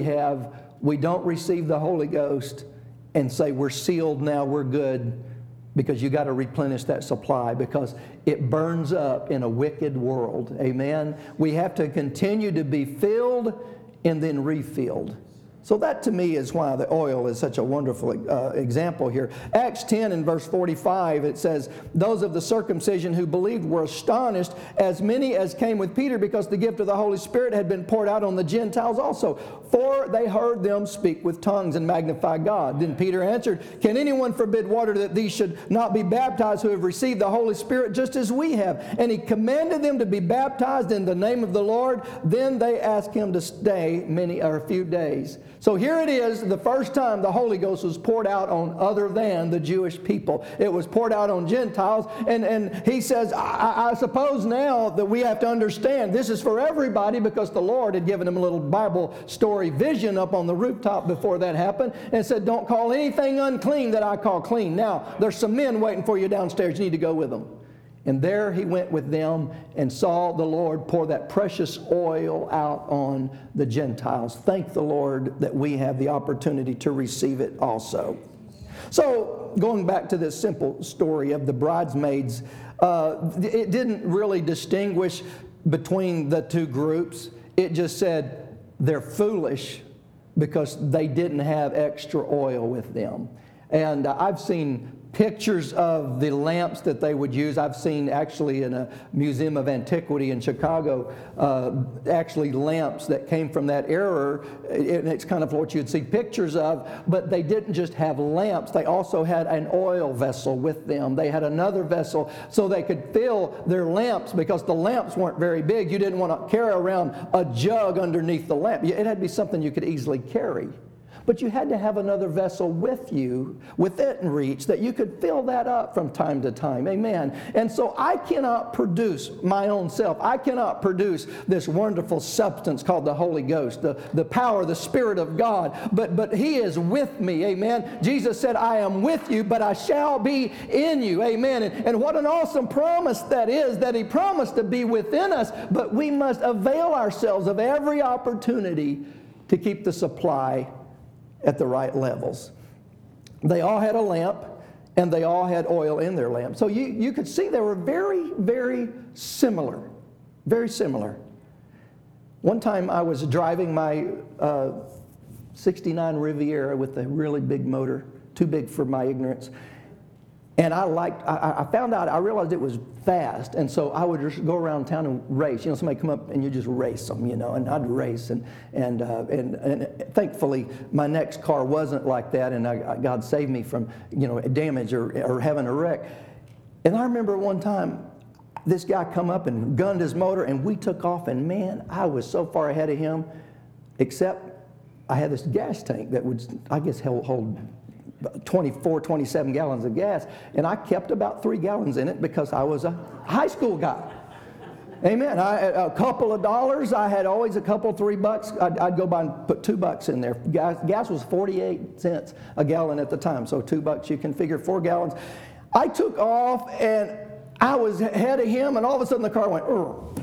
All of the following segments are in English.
have, we don't receive the Holy Ghost and say we're sealed now, we're good, because you got to replenish that supply because it burns up in a wicked world. Amen? We have to continue to be filled and then refilled. So that to me is why the oil is such a wonderful example here. Acts 10 and verse 45, it says, those of the circumcision who believed were astonished, as many as came with Peter, because the gift of the Holy Spirit had been poured out on the Gentiles also. For they heard them speak with tongues and magnify God. Then Peter answered, can anyone forbid water that these should not be baptized who have received the Holy Spirit just as we have? And he commanded them to be baptized in the name of the Lord. Then they asked him to stay a few days. So here it is, the first time the Holy Ghost was poured out on other than the Jewish people. It was poured out on Gentiles. And he says, I suppose now that we have to understand this is for everybody, because the Lord had given him a little Bible story vision up on the rooftop before that happened and said, don't call anything unclean that I call clean. Now, there's some men waiting for you downstairs. You need to go with them. And there he went with them and saw the Lord pour that precious oil out on the Gentiles. Thank the Lord that we have the opportunity to receive it also. So going back to this simple story of the bridesmaids, it didn't really distinguish between the two groups. It just said they're foolish because they didn't have extra oil with them. And I've seen pictures of the lamps that they would use. I've seen actually in a museum of antiquity in Chicago, actually lamps that came from that era. And it's kind of what you'd see pictures of, but they didn't just have lamps. They also had an oil vessel with them. They had another vessel so they could fill their lamps, because the lamps weren't very big. You didn't want to carry around a jug underneath the lamp. It had to be something you could easily carry. But you had to have another vessel with you, within reach, that you could fill that up from time to time. Amen. And so I cannot produce my own self. I cannot produce this wonderful substance called the Holy Ghost, the power, the Spirit of God. But He is with me. Amen. Jesus said, I am with you, but I shall be in you. Amen. And what an awesome promise that is, that He promised to be within us. But we must avail ourselves of every opportunity to keep the supply at the right levels. They all had a lamp, and they all had oil in their lamp. So you could see they were very, very similar. Very similar. One time I was driving my 69 Riviera with a really big motor, too big for my ignorance. And I found out, I realized it was fast, and so I would just go around town and race. You know, somebody come up and you just race them, you know, and I'd race. And thankfully, my next car wasn't like that, and God saved me from, you know, damage or having a wreck. And I remember one time, this guy come up and gunned his motor, and we took off, and man, I was so far ahead of him, except I had this gas tank that would, I guess, hold 24, 27 gallons of gas, and I kept about 3 gallons in it because I was a high school guy. Amen. A couple of dollars, I had always a couple, $3. I'd go by and put $2 in there. Gas was 48 cents a gallon at the time, so $2, you can figure 4 gallons. I took off, and I was ahead of him, and all of a sudden the car went, "Urgh."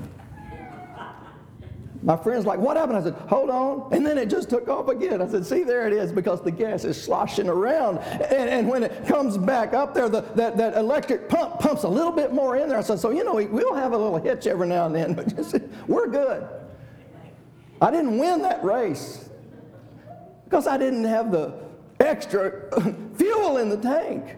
My friend's like, what happened? I said, hold on. And then it just took off again. I said, see, there it is, because the gas is sloshing around. And when it comes back up there, that electric pump pumps a little bit more in there. I said, so, you know, we'll have a little hitch every now and then, but just, we're good. I didn't win that race because I didn't have the extra fuel in the tank.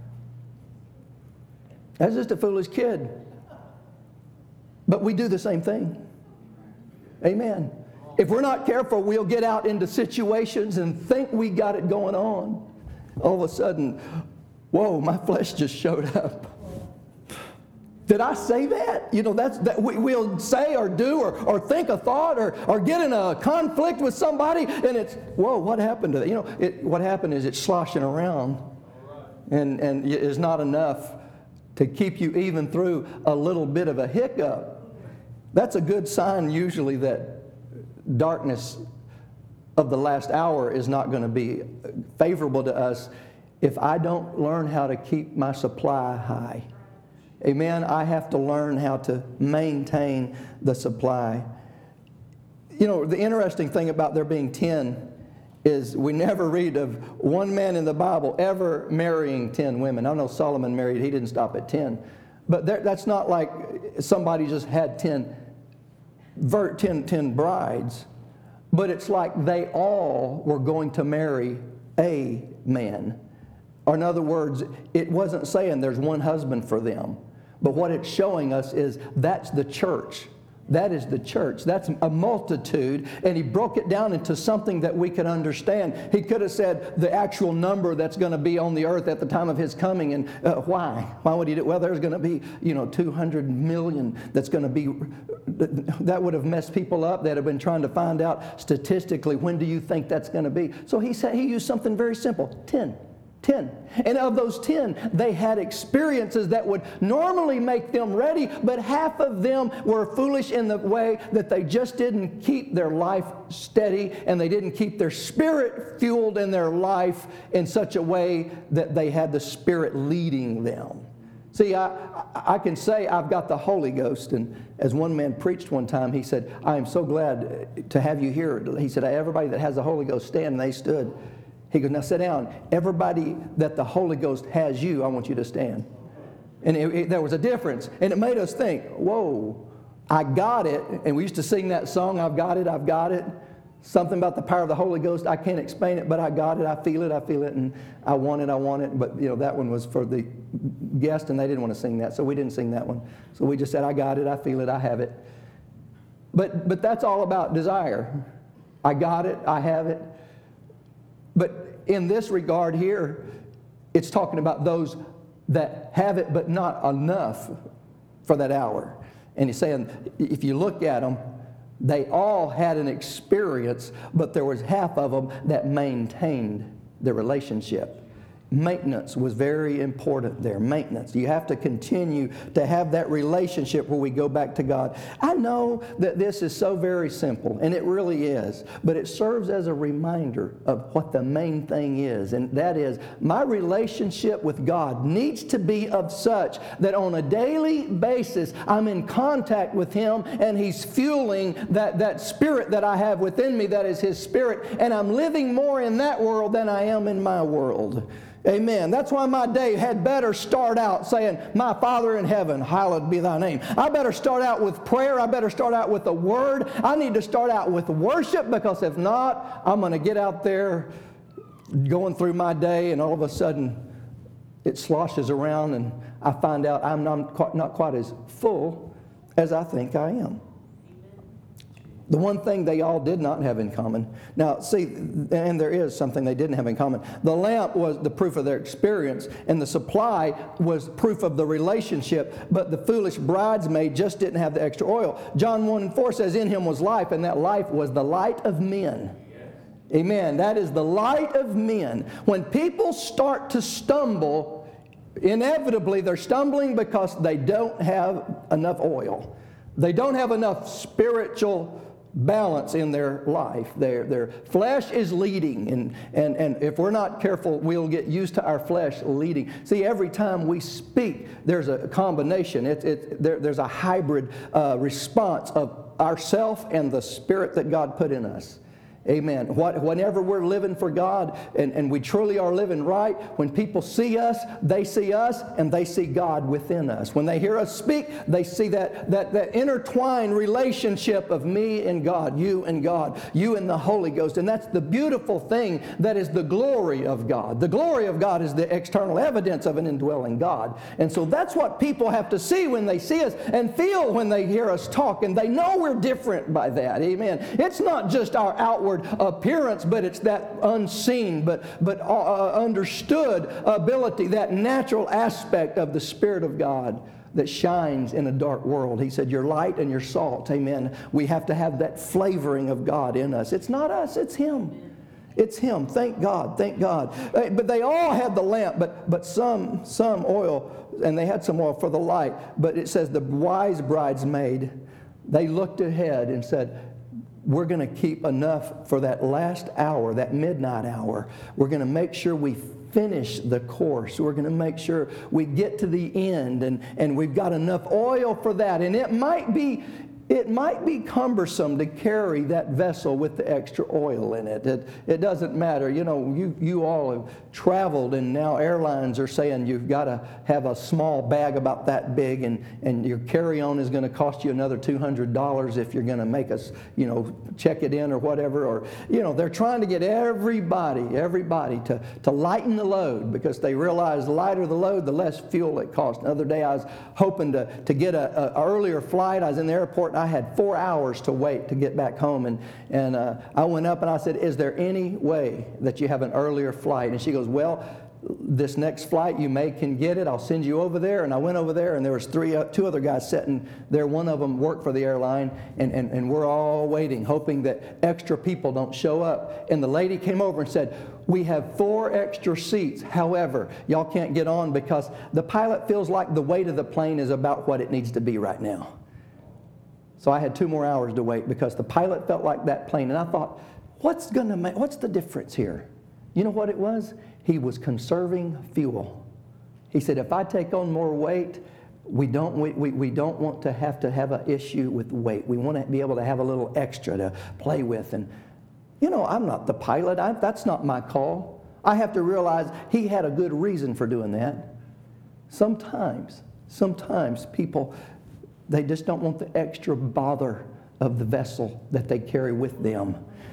I was just a foolish kid. But we do the same thing. Amen. If we're not careful, we'll get out into situations and think we got it going on. All of a sudden, whoa, my flesh just showed up. Did I say that? You know, that we'll say or do or think a thought or get in a conflict with somebody, and it's, whoa, what happened to that? You know, what happened is it's sloshing around, and is not enough to keep you even through a little bit of a hiccup. That's a good sign usually that darkness of the last hour is not going to be favorable to us if I don't learn how to keep my supply high. Amen. I have to learn how to maintain the supply. You know, the interesting thing about there being 10 is we never read of one man in the Bible ever marrying 10 women. I know Solomon married, he didn't stop at 10. But that's not like somebody just had 10 brides. But it's like they all were going to marry a man. Or in other words, it wasn't saying there's one husband for them. But what it's showing us is that's the church. That is the church. That's a multitude. And he broke it down into something that we could understand. He could have said the actual number that's going to be on the earth at the time of his coming. And why? Why would he do it? Well, there's going to be, 200 million that's going to be. That would have messed people up that have been trying to find out statistically, when do you think that's going to be? So he said, he used something very simple, 10. 10. And of those 10, they had experiences that would normally make them ready, but half of them were foolish in the way that they just didn't keep their life steady, and they didn't keep their spirit fueled in their life in such a way that they had the Spirit leading them. See, I can say I've got the Holy Ghost, and as one man preached one time, he said, I am so glad to have you here. He said, everybody that has the Holy Ghost stand, and they stood. He goes, now sit down. Everybody that the Holy Ghost has you, I want you to stand. And there was a difference. And it made us think, whoa, I got it. And we used to sing that song, I've got it, I've got it. Something about the power of the Holy Ghost, I can't explain it, but I got it, I feel it, and I want it. But, that one was for the guest, and they didn't want to sing that, so we didn't sing that one. So we just said, I got it, I feel it, I have it. But that's all about desire. I got it, I have it. But in this regard here, it's talking about those that have it but not enough for that hour. And he's saying, if you look at them, they all had an experience, but there was half of them that maintained the relationship. Maintenance was very important there. Maintenance. You have to continue to have that relationship where we go back to God. I know that this is so very simple, and it really is, but it serves as a reminder of what the main thing is, and that is my relationship with God needs to be of such that on a daily basis I'm in contact with Him, and He's fueling that spirit that I have within me that is His Spirit, and I'm living more in that world than I am in my world. Amen. That's why my day had better start out saying, my Father in heaven, hallowed be thy name. I better start out with prayer. I better start out with the word. I need to start out with worship, because if not, I'm going to get out there going through my day, and all of a sudden it sloshes around, and I find out I'm not quite as full as I think I am. The one thing they all did not have in common. Now, see, and there is something they didn't have in common. The lamp was the proof of their experience, and the supply was proof of the relationship, but the foolish bridesmaid just didn't have the extra oil. John 1:4 says, in Him was life, and that life was the light of men. Amen. That is the light of men. When people start to stumble, inevitably they're stumbling because they don't have enough oil. They don't have enough spiritual balance in their life. Their flesh is leading, and if we're not careful, we'll get used to our flesh leading. See, every time we speak, there's a combination. There's a hybrid response of ourself and the Spirit that God put in us. Amen. Whenever we're living for God and we truly are living right, when people see us, and they see God within us. When they hear us speak, they see that intertwined relationship of me and God, you and the Holy Ghost. And that's the beautiful thing that is the glory of God. The glory of God is the external evidence of an indwelling God. And so that's what people have to see when they see us, and feel when they hear us talk. And they know we're different by that. Amen. It's not just our outward appearance, but it's that unseen but understood ability, that natural aspect of the Spirit of God that shines in a dark world. He said, you're light and you're salt. Amen. We have to have that flavoring of God in us. It's not us, it's Him. It's Him. Thank God. Thank God. But they all had the lamp, but some oil, and they had some oil for the light. But it says the wise bridesmaid, they looked ahead and said, we're going to keep enough for that last hour, that midnight hour. We're going to make sure we finish the course. We're going to make sure we get to the end, and we've got enough oil for that. And it might be it might be cumbersome to carry that vessel with the extra oil in it. It doesn't matter. You know, you all have traveled, and now airlines are saying you've got to have a small bag about that big, and your carry-on is going to cost you another $200 if you're going to make us, you know, check it in or whatever. Or, you know, they're trying to get everybody to lighten the load, because they realize the lighter the load, the less fuel it costs. The other day I was hoping to get an earlier flight. I was in the airport, and I had 4 hours to wait to get back home. And I went up and I said, "Is there any way that you have an earlier flight?" And she goes, "Well, this next flight you can get it. I'll send you over there." And I went over there, and there was two other guys sitting there. One of them worked for the airline, and we're all waiting, hoping that extra people don't show up. And the lady came over and said, "We have 4 extra seats. However, y'all can't get on because the pilot feels like the weight of the plane is about what it needs to be right now." So I had 2 more hours to wait because the pilot felt like that plane. And I thought, what's the difference here? You know what it was? He was conserving fuel. He said, if I take on more weight, we don't want to have an issue with weight. We want to be able to have a little extra to play with. And, you know, I'm not the pilot. That's not my call. I have to realize he had a good reason for doing that. Sometimes people, they just don't want the extra bother of the vessel that they carry with them.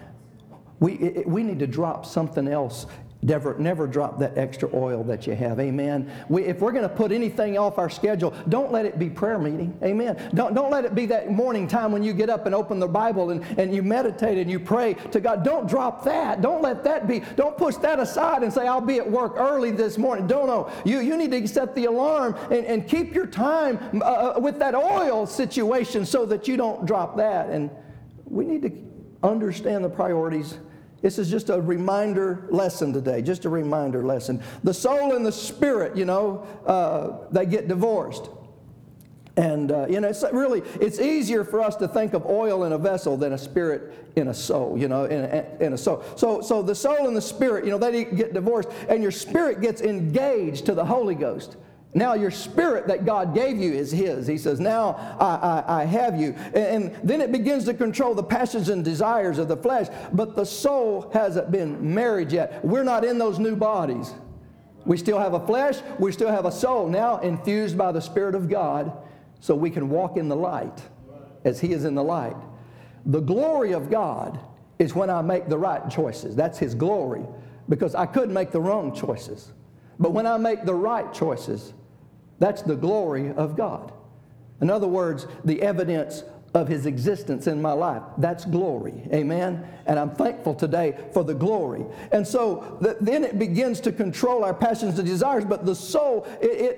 We need to drop something else. Never drop that extra oil that you have. Amen. If we're going to put anything off our schedule, don't let it be prayer meeting. Amen. Don't let it be that morning time when you get up and open the Bible and you meditate and you pray to God. Don't drop that. Don't let that be. Don't push that aside and say, "I'll be at work early this morning." Don't. You need to set the alarm and keep your time with that oil situation so that you don't drop that. And we need to understand the priorities. This is just a reminder lesson today, just a reminder lesson. The soul and the spirit, you know, they get divorced. And, you know, it's easier for us to think of oil in a vessel than a spirit in a soul, you know, in a soul. So the soul and the spirit, you know, they get divorced, and your spirit gets engaged to the Holy Ghost. Now your spirit that God gave you is His. He says, now I have you. And then it begins to control the passions and desires of the flesh. But the soul hasn't been married yet. We're not in those new bodies. We still have a flesh. We still have a soul now infused by the Spirit of God, so we can walk in the light as He is in the light. The glory of God is when I make the right choices. That's His glory, because I could make the wrong choices. But when I make the right choices, that's the glory of God. In other words, the evidence of His existence in my life. That's glory. Amen? And I'm thankful today for the glory. And so then it begins to control our passions and desires. But the soul,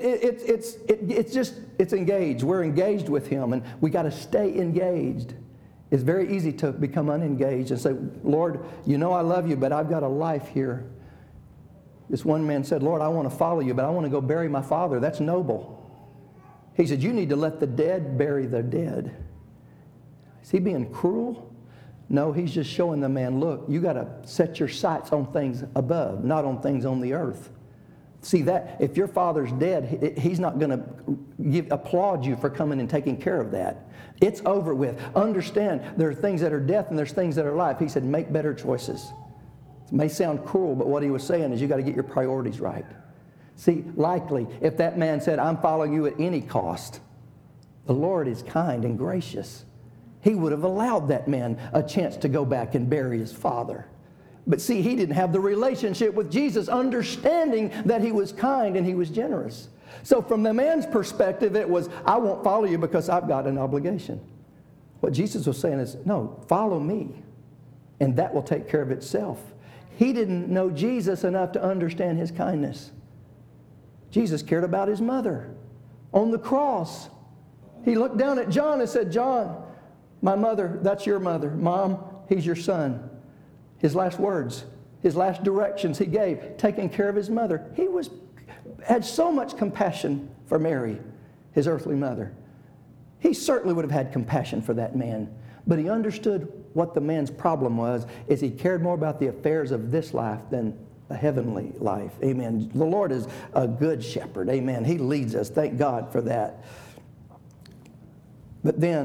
it's engaged. We're engaged with Him, and we got to stay engaged. It's very easy to become unengaged and say, "Lord, you know I love you, but I've got a life here." This one man said, "Lord, I want to follow you, but I want to go bury my father." That's noble. He said, "You need to let the dead bury their dead." Is he being cruel? No, he's just showing the man, look, you got to set your sights on things above, not on things on the earth. See that, if your father's dead, he's not going to applaud you for coming and taking care of that. It's over with. Understand, there are things that are death and there's things that are life. He said, make better choices. It may sound cruel, but what he was saying is you got to get your priorities right. See, likely, if that man said, "I'm following you at any cost," the Lord is kind and gracious. He would have allowed that man a chance to go back and bury his father. But see, he didn't have the relationship with Jesus, understanding that He was kind and He was generous. So from the man's perspective, it was, "I won't follow you because I've got an obligation." What Jesus was saying is, no, follow me, and that will take care of itself. He didn't know Jesus enough to understand His kindness. Jesus cared about His mother on the cross. He looked down at John and said, "John, my mother, that's your mother. Mom, he's your son." His last words, His last directions He gave, taking care of His mother. He had so much compassion for Mary, His earthly mother. He certainly would have had compassion for that man. But He understood what the man's problem was, is he cared more about the affairs of this life than a heavenly life. Amen. The Lord is a good shepherd. Amen. He leads us. Thank God for that. But then,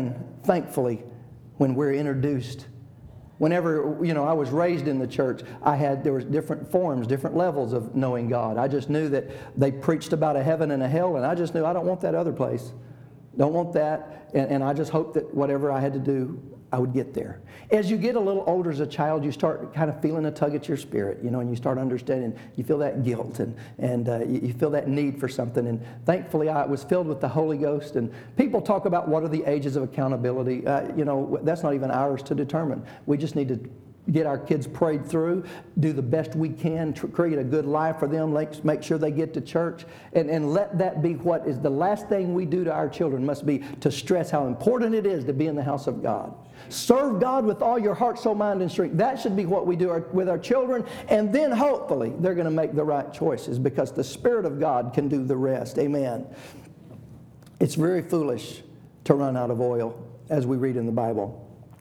thankfully, when we're introduced, whenever, I was raised in the church, there was different forms, different levels of knowing God. I just knew that they preached about a heaven and a hell, and I just knew I don't want that other place. Don't want that, and I just hoped that whatever I had to do, I would get there. As you get a little older as a child, you start kind of feeling a tug at your spirit, and you start understanding, you feel that guilt, and you feel that need for something. And thankfully, I was filled with the Holy Ghost. And people talk about what are the ages of accountability. That's not even ours to determine. We just need to get our kids prayed through, do the best we can, create a good life for them, make sure they get to church, and let that be what is the last thing we do to our children must be to stress how important it is to be in the house of God. Serve God with all your heart, soul, mind, and strength. That should be what we do with our children, and then hopefully they're going to make the right choices because the Spirit of God can do the rest. Amen. It's very foolish to run out of oil, as we read in the Bible.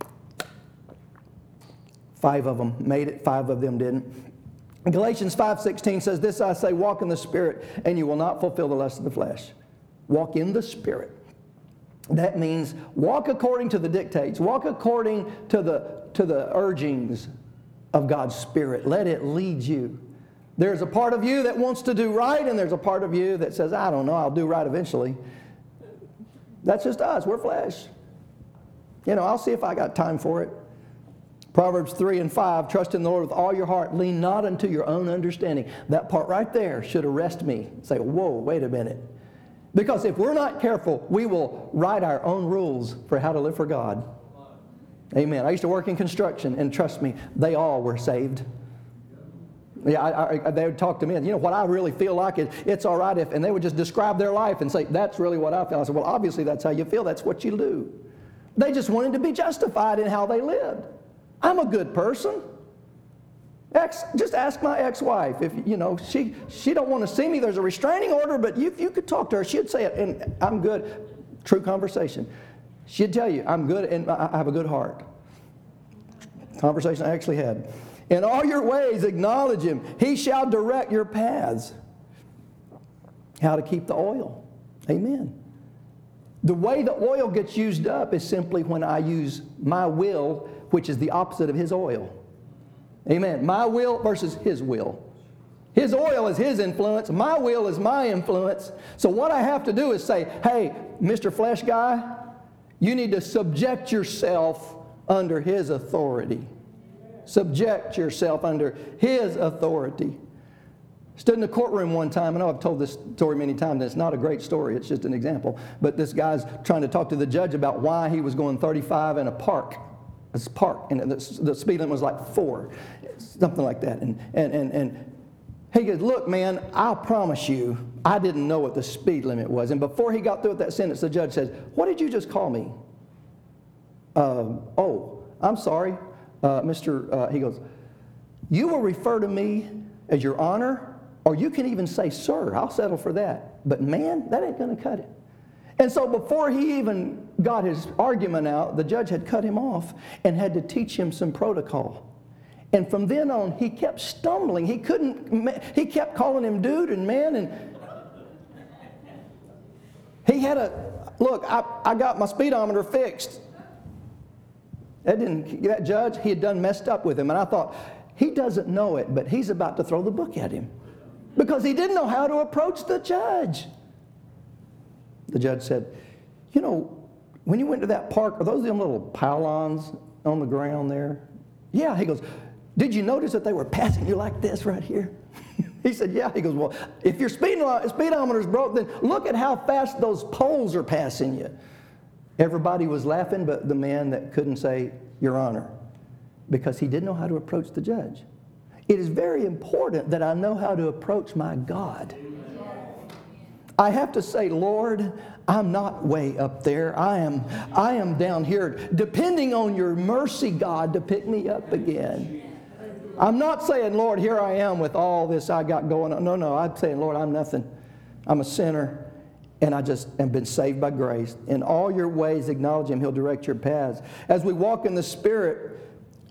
5 of them made it, 5 of them didn't. Galatians 5:16 says, "This I say, walk in the Spirit, and you will not fulfill the lust of the flesh." Walk in the Spirit. That means walk according to the dictates. Walk according to the urgings of God's Spirit. Let it lead you. There's a part of you that wants to do right, and there's a part of you that says, I don't know, I'll do right eventually. That's just us. We're flesh. I'll see if I got time for it. Proverbs 3:5, trust in the Lord with all your heart. Lean not unto your own understanding. That part right there should arrest me. Say, whoa, wait a minute. Because if we're not careful, we will write our own rules for how to live for God. Amen. I used to work in construction, and trust me, they all were saved. Yeah, they would talk to me, and what I really feel like is it's all right if, and they would just describe their life and say, that's really what I feel. I said, well, obviously that's how you feel. That's what you do. They just wanted to be justified in how they lived. I'm a good person. Just ask my ex-wife. If she don't want to see me, there's a restraining order, but you could talk to her. She'd say it, and I'm good. True conversation. She'd tell you, I'm good, and I have a good heart. Conversation I actually had. In all your ways, acknowledge Him. He shall direct your paths. How to keep the oil. Amen. The way the oil gets used up is simply when I use my will, which is the opposite of His oil. Amen. My will versus His will. His oil is His influence. My will is my influence. So what I have to do is say, hey, Mr. Flesh Guy, you need to subject yourself under His authority. Subject yourself under His authority. Stood in the courtroom one time. I know I've told this story many times, and it's not a great story. It's just an example. But this guy's trying to talk to the judge about why he was going 35 in a park. It's a park, and the speed limit was like 4, something like that. And he goes, look, man, I'll promise you, I didn't know what the speed limit was. And before he got through with that sentence, the judge says, what did you just call me? I'm sorry, he goes, you will refer to me as your honor, or you can even say, sir, I'll settle for that. But man, that ain't going to cut it. And so before he even got his argument out, the judge had cut him off and had to teach him some protocol. And from then on, he kept stumbling. He kept calling him dude and man. And he had I got my speedometer fixed. That judge, he had done messed up with him. And I thought, he doesn't know it, but he's about to throw the book at him. Because he didn't know how to approach the judge. The judge said, when you went to that park, are those them little pylons on the ground there? Yeah. He goes, did you notice that they were passing you like this right here? He said, yeah. He goes, well, if your speedometer's broke, then look at how fast those poles are passing you. Everybody was laughing, but the man that couldn't say, Your Honor, because he didn't know how to approach the judge. It is very important that I know how to approach my God. I have to say, Lord, I'm not way up there. I am down here, depending on your mercy, God, to pick me up again. I'm not saying, Lord, here I am with all this I got going on. No, I'm saying, Lord, I'm nothing. I'm a sinner, and I just have been saved by grace. In all your ways, acknowledge Him. He'll direct your paths. As we walk in the Spirit,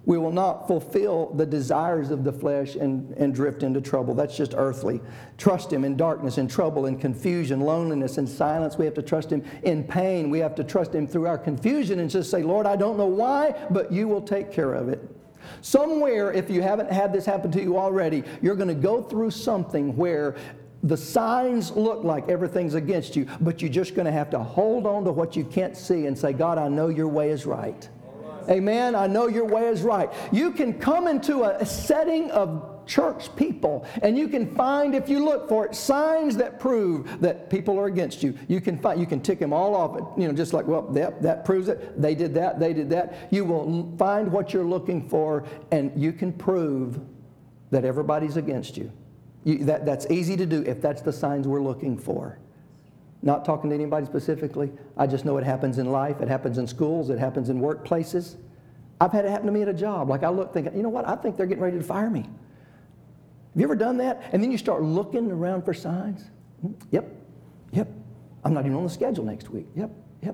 We will not fulfill the desires of the flesh and drift into trouble. That's just earthly. Trust Him in darkness, in trouble, in confusion, loneliness, and silence. We have to trust Him in pain. We have to trust Him through our confusion and just say, Lord, I don't know why, but you will take care of it. Somewhere, if you haven't had this happen to you already, you're going to go through something where the signs look like everything's against you, but you're just going to have to hold on to what you can't see and say, God, I know your way is right. Amen. I know your way is right. You can come into a setting of church people, and you can find, if you look for it, signs that prove that people are against you. You can tick them all off. Just like, well, that proves it. They did that. They did that. You will find what you're looking for, and you can prove that everybody's against you. That's easy to do if that's the signs we're looking for. Not talking to anybody specifically. I just know it happens in life. It happens in schools. It happens in workplaces. I've had it happen to me at a job. Like I look thinking, you know what? I think they're getting ready to fire me. Have you ever done that? And then you start looking around for signs. Yep. I'm not even on the schedule next week. Yep.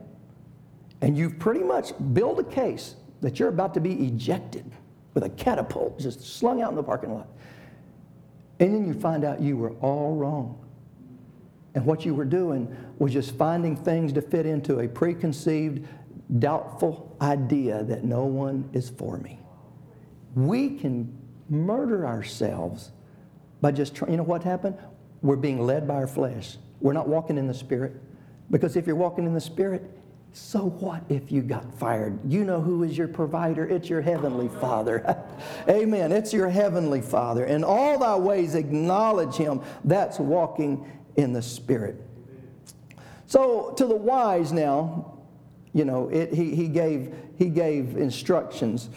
And you've pretty much built a case that you're about to be ejected with a catapult just slung out in the parking lot. And then you find out you were all wrong. And what you were doing was just finding things to fit into a preconceived, doubtful idea that no one is for me. We can murder ourselves by just trying. You know what happened? We're being led by our flesh. We're not walking in the Spirit. Because if you're walking in the Spirit, so what if you got fired? You know who is your provider? It's your Heavenly Father. Amen. It's your Heavenly Father. In all thy ways acknowledge Him. That's walking in the Spirit. So to the wise now, he gave instructions,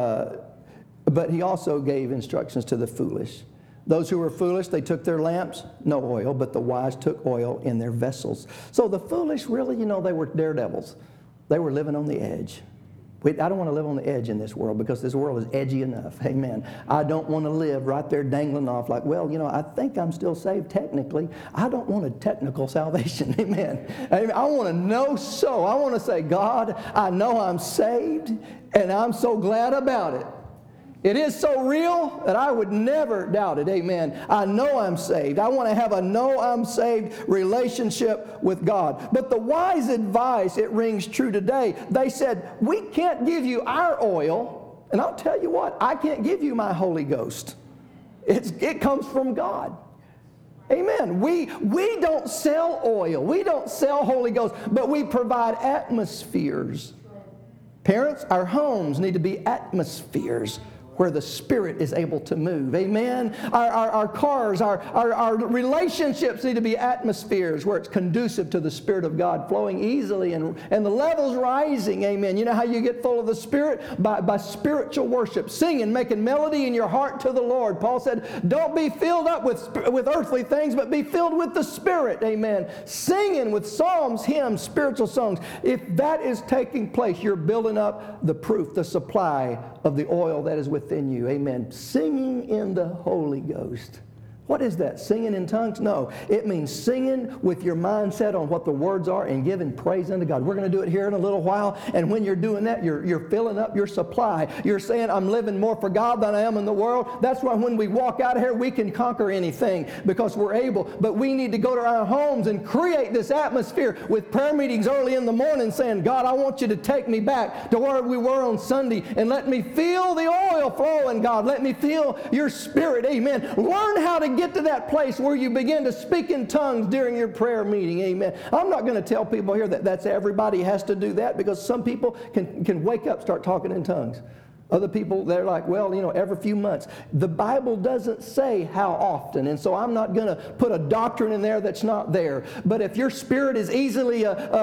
but he also gave instructions to the foolish. Those who were foolish, they took their lamps, no oil, but the wise took oil in their vessels. So the foolish, really, they were daredevils. They were living on the edge. I don't want to live on the edge in this world because this world is edgy enough. Amen. I don't want to live right there dangling off like, I think I'm still saved technically. I don't want a technical salvation. Amen. I want to know so. I want to say, God, I know I'm saved and I'm so glad about it. It is so real that I would never doubt it. Amen. I know I'm saved. I want to have a know I'm saved relationship with God. But the wise advice, it rings true today. They said, we can't give you our oil. And I'll tell you what, I can't give you my Holy Ghost. It comes from God. Amen. We don't sell oil. We don't sell Holy Ghost, but we provide atmospheres. Parents, our homes need to be atmospheres where the Spirit is able to move. Amen. Our cars, our relationships need to be atmospheres where it's conducive to the Spirit of God flowing easily and the levels rising. Amen. You know how you get full of the Spirit? By spiritual worship, singing, making melody in your heart to the Lord. Paul said, don't be filled up with earthly things, but be filled with the Spirit. Amen. Singing with psalms, hymns, spiritual songs. If that is taking place, you're building up the proof, the supply of the oil that is within you. Amen. Singing in the Holy Ghost. What is that? Singing in tongues? No. It means singing with your mind set on what the words are and giving praise unto God. We're going to do it here in a little while. And when you're doing that, you're filling up your supply. You're saying, I'm living more for God than I am in the world. That's why when we walk out of here, we can conquer anything because we're able. But we need to go to our homes and create this atmosphere with prayer meetings early in the morning saying, God, I want you to take me back to where we were on Sunday and let me feel the oil flowing, God. Let me feel your Spirit. Amen. Learn how to get to that place where you begin to speak in tongues during your prayer meeting. Amen. I'm not going to tell people here that that's everybody has to do that because some people can wake up, start talking in tongues. Other people, they're like, every few months. The Bible doesn't say how often, and so I'm not going to put a doctrine in there that's not there. But if your spirit is easily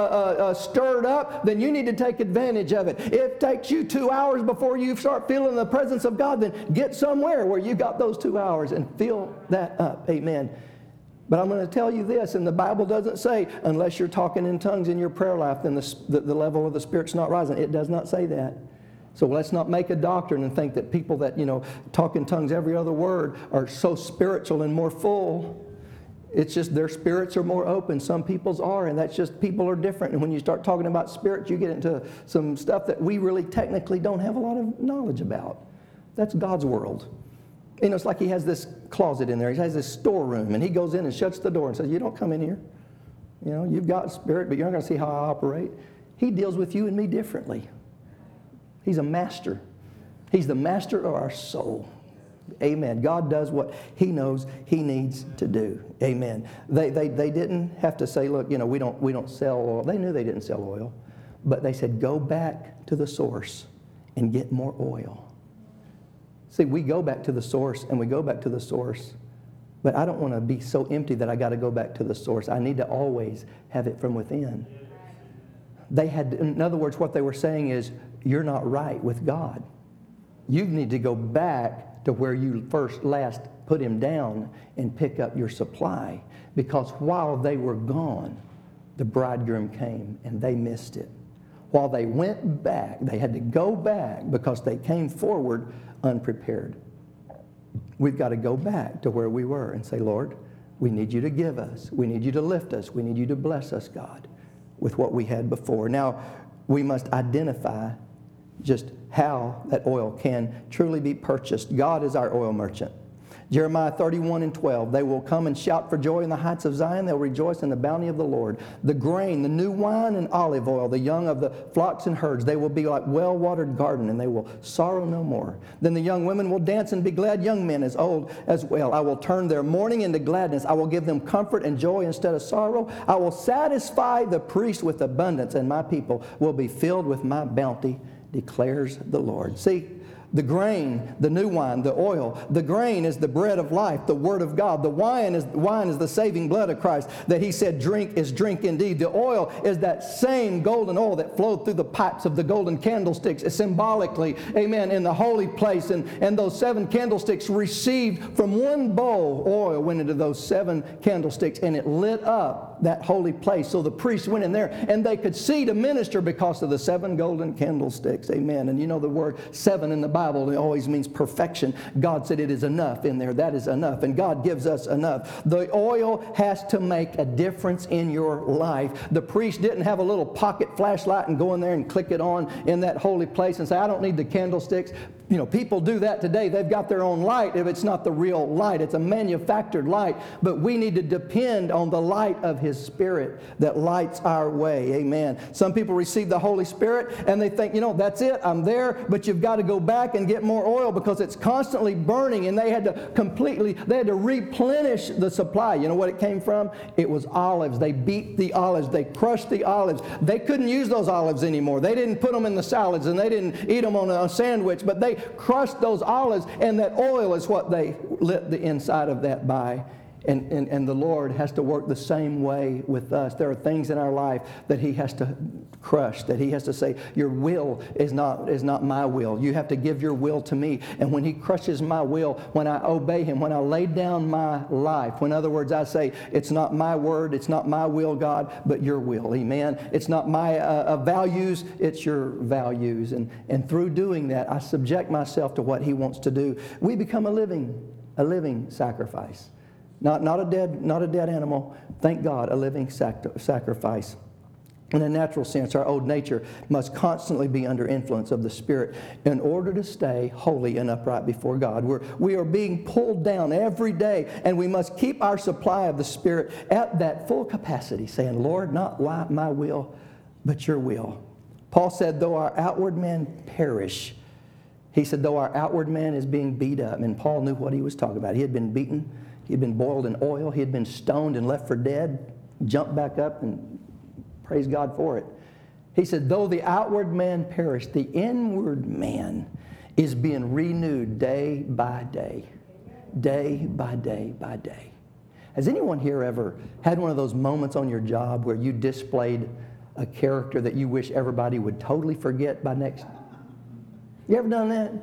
stirred up, then you need to take advantage of it. If it takes you 2 hours before you start feeling the presence of God, then get somewhere where you got those 2 hours and fill that up. Amen. But I'm going to tell you this, and the Bible doesn't say, unless you're talking in tongues in your prayer life, then the level of the Spirit's not rising. It does not say that. So let's not make a doctrine and think that people that, talk in tongues every other word are so spiritual and more full. It's just their spirits are more open. Some people's are, and that's just people are different. And when you start talking about spirits, you get into some stuff that we really technically don't have a lot of knowledge about. That's God's world. You know, it's like he has this closet in there. He has this storeroom, and he goes in and shuts the door and says, you don't come in here. You know, you've got spirit, but you're not going to see how I operate. He deals with you and me differently. He's a master. He's the master of our soul. Amen. God does what he knows he needs to do. Amen. They didn't have to say, look, you know, we don't sell oil. They knew they didn't sell oil. But they said, go back to the source and get more oil. See, we go back to the source and we go back to the source. But I don't want to be so empty that I got to go back to the source. I need to always have it from within. They had, in other words, what they were saying is, you're not right with God. You need to go back to where you last put him down and pick up your supply. Because while they were gone, the bridegroom came and they missed it. While they went back, they had to go back because they came forward unprepared. We've got to go back to where we were and say, Lord, we need you to give us. We need you to lift us. We need you to bless us, God, with what we had before. Now, we must identify just how that oil can truly be purchased. God is our oil merchant. Jeremiah 31:12, they will come and shout for joy in the heights of Zion. They'll rejoice in the bounty of the Lord. The grain, the new wine and olive oil, the young of the flocks and herds, they will be like well-watered garden, and they will sorrow no more. Then the young women will dance and be glad, young men as old as well. I will turn their mourning into gladness. I will give them comfort and joy instead of sorrow. I will satisfy the priest with abundance, and my people will be filled with my bounty, declares the Lord. See, the grain, the new wine, the oil. The grain is the bread of life, the word of God. The wine is the saving blood of Christ that he said drink is drink indeed. The oil is that same golden oil that flowed through the pipes of the golden candlesticks. It's symbolically, amen, in the holy place. And those 7 candlesticks received from one bowl, oil went into those 7 candlesticks, and it lit up that holy place. So the priests went in there and they could see to minister because of the 7 golden candlesticks. Amen. And you know the word 7 in the Bible, it always means perfection. God said it is enough in there. That is enough. And God gives us enough. The oil has to make a difference in your life. The priest didn't have a little pocket flashlight and go in there and click it on in that holy place and say, I don't need the candlesticks. You know, people do that today. They've got their own light if it's not the real light. It's a manufactured light. But we need to depend on the light of his Spirit that lights our way. Amen. Some people receive the Holy Spirit and they think, you know, that's it. I'm there. But you've got to go back and get more oil because it's constantly burning. And they had to replenish the supply. You know what it came from? It was olives. They beat the olives. They crushed the olives. They couldn't use those olives anymore. They didn't put them in the salads and they didn't eat them on a sandwich. But they crushed those olives, and that oil is what they lit the inside of that by. And the Lord has to work the same way with us. There are things in our life that he has to crush, that he has to say, your will is not my will. You have to give your will to me. And when he crushes my will, when I obey him, when I lay down my life, in other words, I say, it's not my word, it's not my will, God, but your will. Amen. It's not my values, it's your values. And through doing that, I subject myself to what he wants to do. We become a living sacrifice. Not a dead animal. Thank God, a living sacrifice. In a natural sense, our old nature must constantly be under influence of the Spirit in order to stay holy and upright before God. We are being pulled down every day, and we must keep our supply of the Spirit at that full capacity, saying, Lord, not my will, but your will. Paul said, though our outward man perish, he said, though our outward man is being beat up, and Paul knew what he was talking about. He had been beaten. He had been boiled in oil. He had been stoned and left for dead, jumped back up, and praise God for it. He said, though the outward man perish, the inward man is being renewed day by day, day by day by day. Has anyone here ever had one of those moments on your job where you displayed a character that you wish everybody would totally forget by next? You ever done that?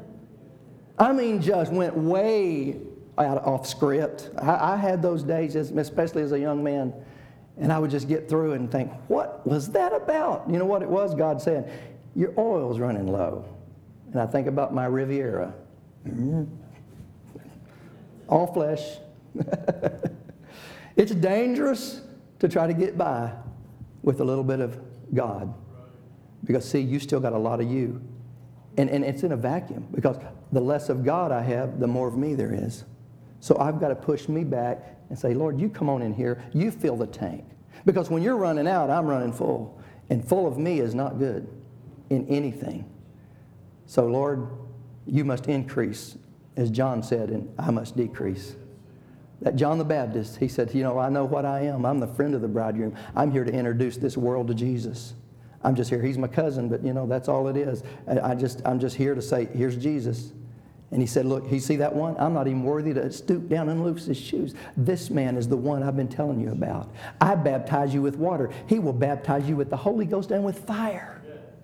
I mean, just went way off script. I had those days, especially as a young man, and I would just get through and think, what was that about? You know what it was? God saying, your oil's running low. And I think about my Riviera. All flesh. It's dangerous to try to get by with a little bit of God. Because, see, you still got a lot of you. And it's in a vacuum. Because the less of God I have, the more of me there is. So I've got to push me back and say, Lord, you come on in here. You fill the tank. Because when you're running out, I'm running full. And full of me is not good in anything. So, Lord, you must increase, as John said, and I must decrease. That John the Baptist, he said, you know, I know what I am. I'm the friend of the bridegroom. I'm here to introduce this world to Jesus. I'm just here. He's my cousin, but, you know, that's all it is. I'm just here to say, here's Jesus. And he said, look, you see that one? I'm not even worthy to stoop down and loose his shoes. This man is the one I've been telling you about. I baptize you with water. He will baptize you with the Holy Ghost and with fire.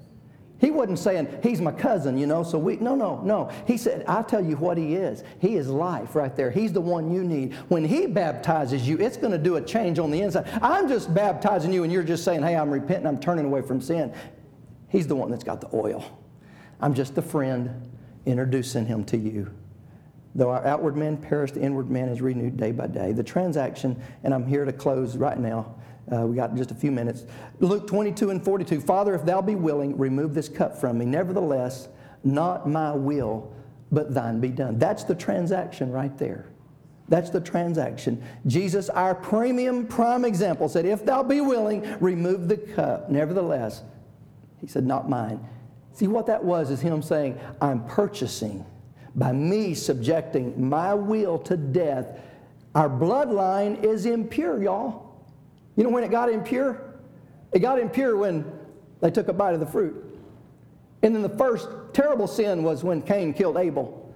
He wasn't saying, he's my cousin, you know, so no. He said, I'll tell you what he is. He is life right there. He's the one you need. When he baptizes you, it's going to do a change on the inside. I'm just baptizing you and you're just saying, hey, I'm repenting, I'm turning away from sin. He's the one that's got the oil. I'm just the friend introducing him to you. Though our outward man perish, the inward man is renewed day by day. The transaction, and I'm here to close right now. We got just a few minutes. Luke 22:42. Father, if thou be willing, remove this cup from me. Nevertheless, not my will, but thine be done. That's the transaction right there. That's the transaction. Jesus, our prime example, said, if thou be willing, remove the cup. Nevertheless, he said, not mine. See, what that was is him saying, I'm purchasing by me subjecting my will to death. Our bloodline is impure, y'all. You know when it got impure? It got impure when they took a bite of the fruit. And then the first terrible sin was when Cain killed Abel.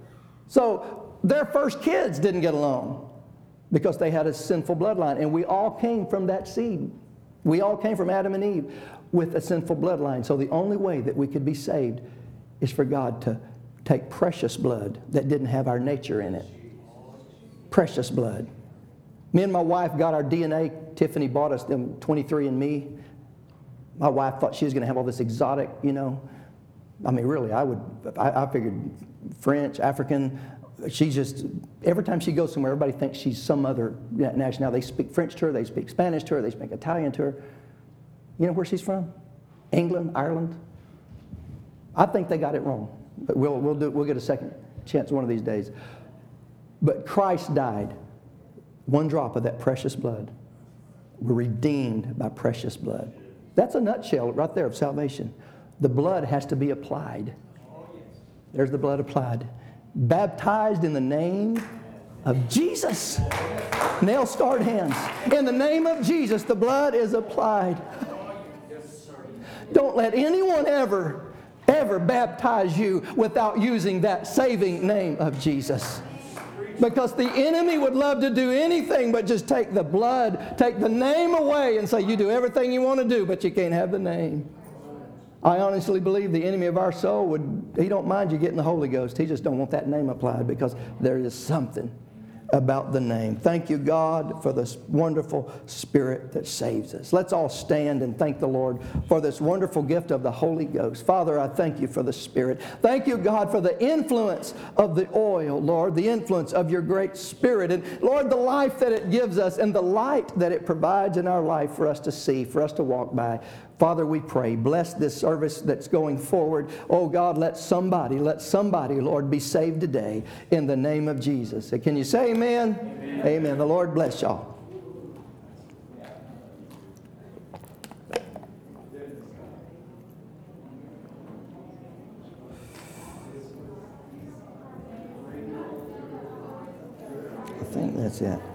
So their first kids didn't get along because they had a sinful bloodline. And we all came from that seed. We all came from Adam and Eve with a sinful bloodline. So the only way that we could be saved is for God to take precious blood that didn't have our nature in it. Precious blood. Me and my wife got our DNA. Tiffany bought us them 23andMe. My wife thought she was going to have all this exotic, you know. I mean, really, I figured French, African. She's just, every time she goes somewhere, everybody thinks she's some other nationality. They speak French to her, they speak Spanish to her, they speak Italian to her. You know where she's from? England, Ireland. I think they got it wrong. But we'll get a second chance one of these days. But Christ died. One drop of that precious blood. We're redeemed by precious blood. That's a nutshell right there of salvation. The blood has to be applied. There's the blood applied. Baptized in the name of Jesus. Nail-scarred hands. In the name of Jesus, the blood is applied. Don't let anyone ever baptize you without using that saving name of Jesus. Because the enemy would love to do anything but just take the blood, take the name away and say, you do everything you want to do, but you can't have the name. I honestly believe the enemy of our soul he don't mind you getting the Holy Ghost. He just don't want that name applied because there is something about the name. Thank you, God, for this wonderful Spirit that saves us. Let's all stand and thank the Lord for this wonderful gift of the Holy Ghost. Father, I thank you for the Spirit. Thank you, God, for the influence of the oil, Lord, the influence of your great Spirit. And, Lord, the life that it gives us and the light that it provides in our life for us to see, for us to walk by. Father, we pray, bless this service that's going forward. Oh, God, let somebody, Lord, be saved today in the name of Jesus. Can you say amen? Amen. Amen. The Lord bless y'all. I think that's it.